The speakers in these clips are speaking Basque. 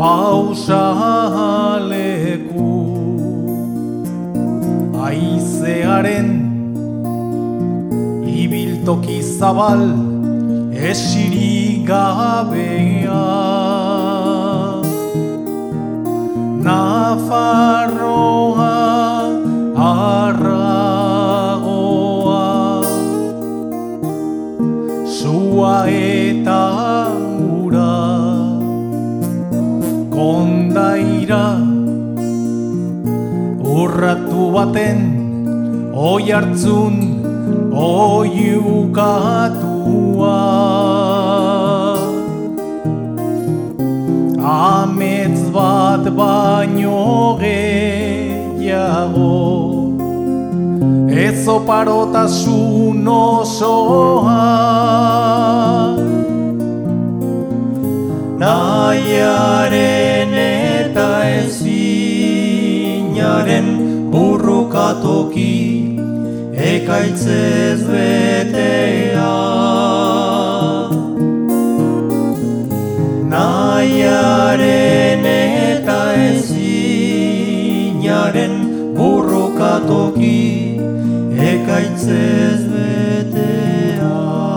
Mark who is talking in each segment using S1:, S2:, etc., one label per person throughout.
S1: pausaleku haizearen ibiltoki zabal esirik gabea Nafarroa arragoa sua eta ura kondaira urratu baten oihartzun oiukatua amets bat baino gehiago ez oparotasun osoa nahiaren eta ezinaren burrukatoki ekaitzez betea nahiaren eta ezinaren burrukatoki ekaitzez betea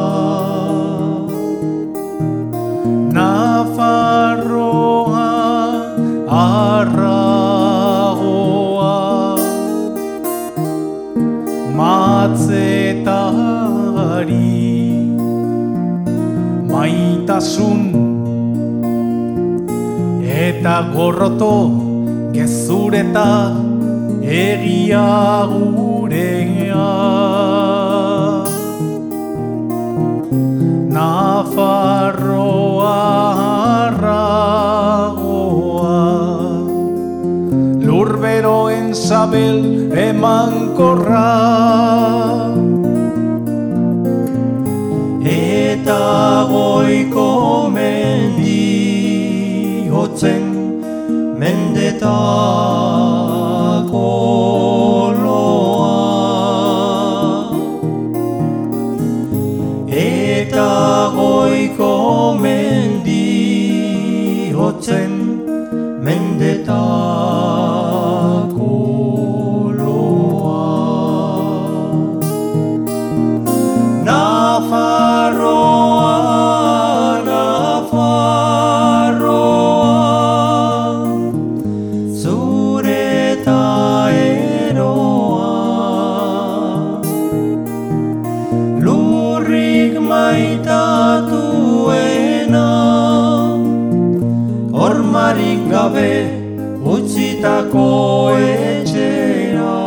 S1: Nafarroa arragoa matzetari maitasun eta gorroto gezureta egia gurea Nafarroa arragoa lurberoen sabel emankorra eta goiko mendi hotzen mendetako loa eta goiko mendi hotzen mendetako loa Nafarroa maitatuena hormarik gabe utzitako etxera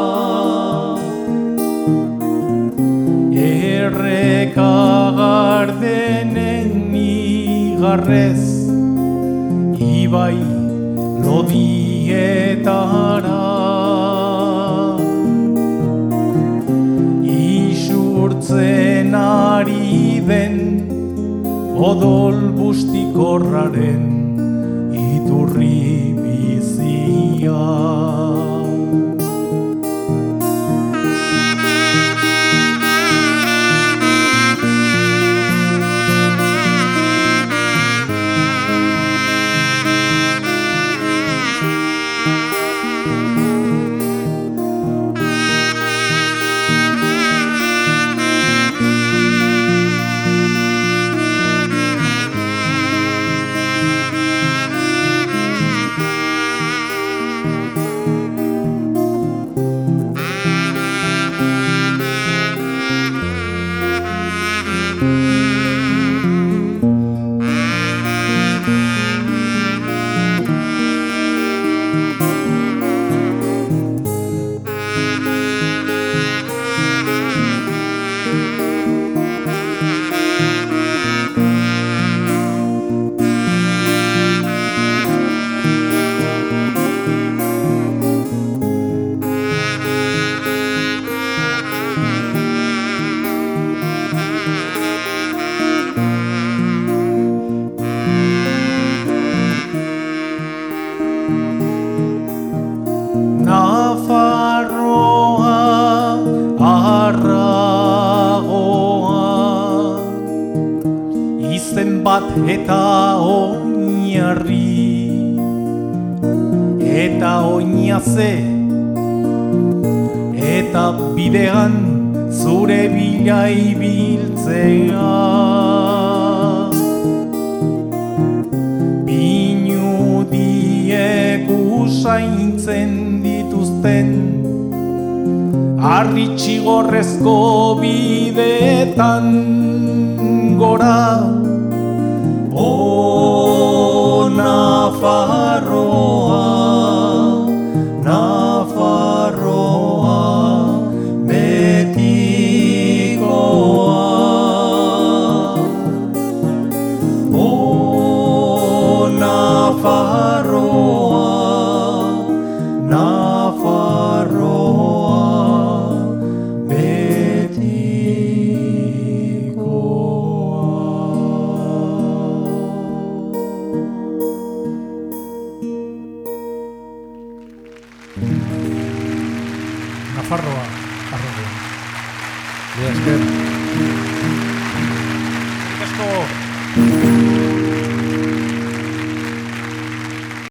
S1: erreka gardenen igarrez ibai lodietara isurtzen ari den odol bustikorraren iturri bizia bat eta oinarri eta oinaze, eta bidean zure bila ibiltzea. Pinudiek usaintzen dituzten harritxigorrezko bidetan gora. O Nafarroa, Nafarroa, betikoa. O Nafarroa, Nafarroa, Nafarroa, Nafarroa.
S2: Mila esker.
S1: Eskerrik asko.